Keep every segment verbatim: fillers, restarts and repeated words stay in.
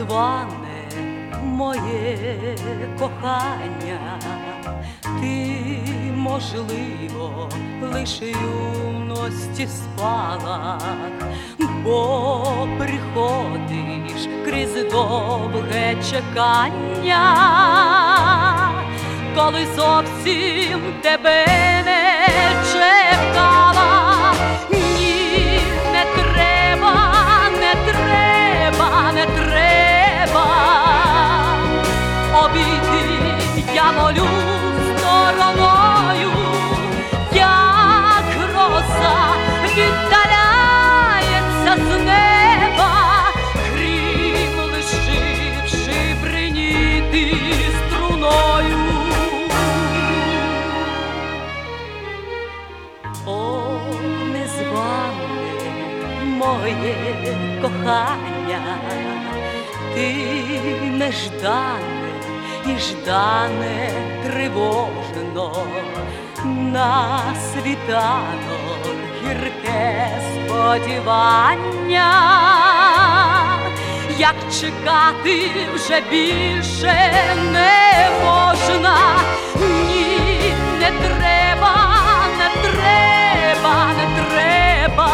незване моє кохання, ти, можливо, лише юності спалах, бо приходиш крізь довге чекання, коли зовсім тебе не чекала. Ні, не треба, не треба, не треба обійти, я волю стороною, як гроза віддаляється з неба, грім лишивши бриніти струною. О, незване моє кохання, ти неждане і ждане тривожно, на світанок гірке сподівання, як чекати вже більше не можна. Ні, не треба, не треба, не треба.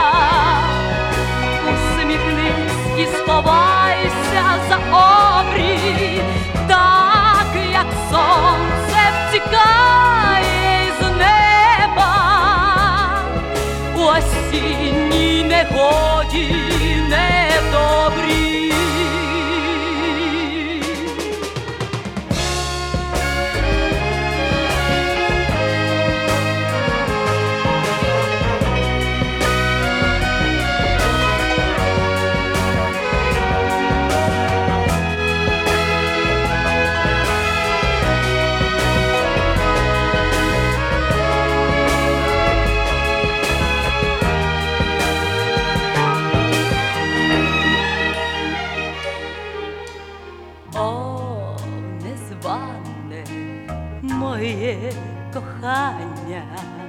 Усміхнись і сховайся за обрій, так як сонце втікає із неба у осінній негоді недобрій. О, незване моє кохання,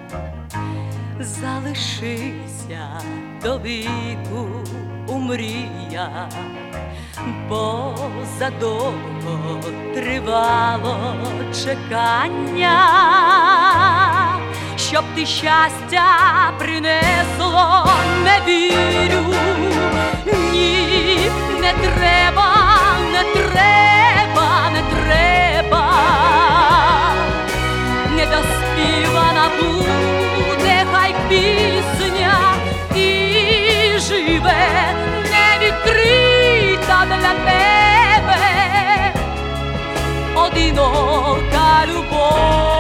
залишися до віку у мріях, бо задовго тривало чекання, щоб ти щастя принесло, не вірю. Ні, не треба, не треба, не треба. Недоспівана буде хай пісня і живе невідкрита для тебе одинока любов.